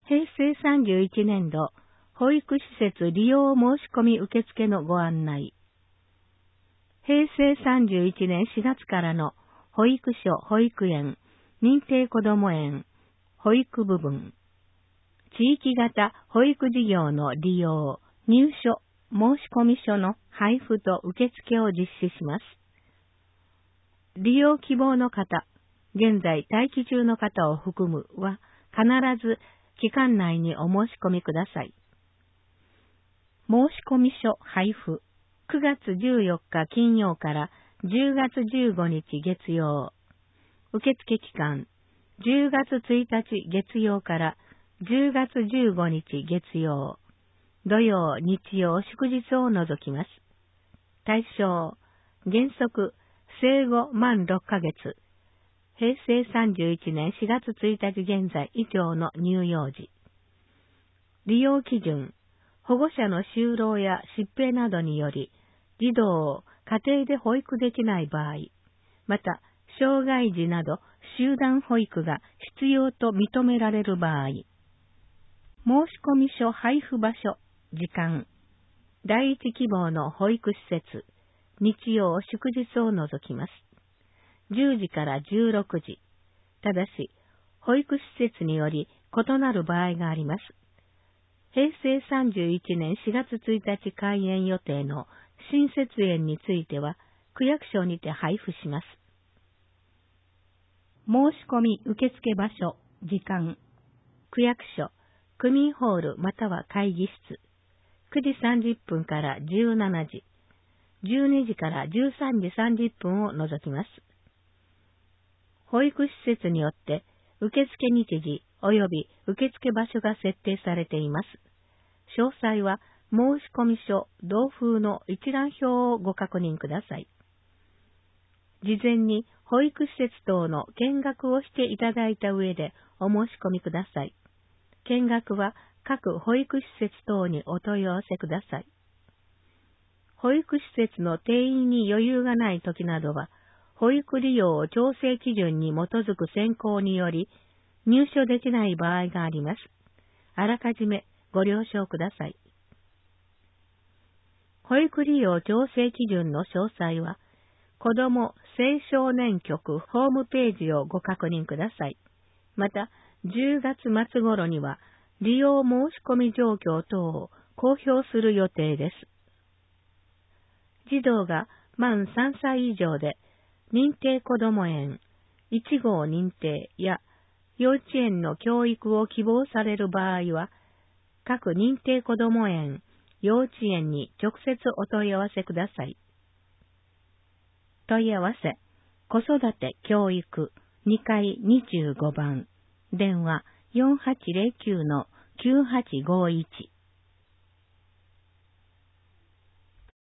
平成31年度、保育施設利用申し込み受付のご案内。平成31年4月からの保育所、保育園、認定こども園、保育部分、地域型保育事業の利用、入所、申込書の配布と受付を実施します。利用希望の方、現在待機中の方を含むは必ず期間内にお申し込みください。申込書配布、9月14日金曜から10月15日月曜。受付期間、10月1日月曜から10月15日月曜。土曜、日曜、祝日を除きます。対象、原則、生後満6ヶ月。平成31年4月1日現在以上の乳幼児。利用基準、保護者の就労や疾病などにより、児童を家庭で保育できない場合、また、障害児など集団保育が必要と認められる場合、申込書配布場所、時間、第一希望の保育施設、日曜祝日を除きます。10時から16時。ただし、保育施設により異なる場合があります。平成31年4月1日開園予定の新設園については、区役所にて配布します。申込受付場所、時間、区役所、区民ホールまたは会議室、9時30分から17時、12時から13時30分を除きます。保育施設によって受付日時及び受付場所が設定されています。詳細は申込書同封の一覧表をご確認ください。事前に保育施設等の見学をしていただいた上でお申し込みください。見学は各保育施設等にお問い合わせください。保育施設の定員に余裕がないときなどは、保育利用調整基準に基づく選考により入所できない場合があります。あらかじめご了承ください。保育利用調整基準の詳細は、子ども青少年局ホームページをご確認ください。また、10月末頃には利用申込状況等を公表する予定です。児童が満3歳以上で、認定こども園、1号認定や幼稚園の教育を希望される場合は、各認定こども園、幼稚園に直接お問い合わせください。問い合わせ、子育て教育2階25番、電話4809-9851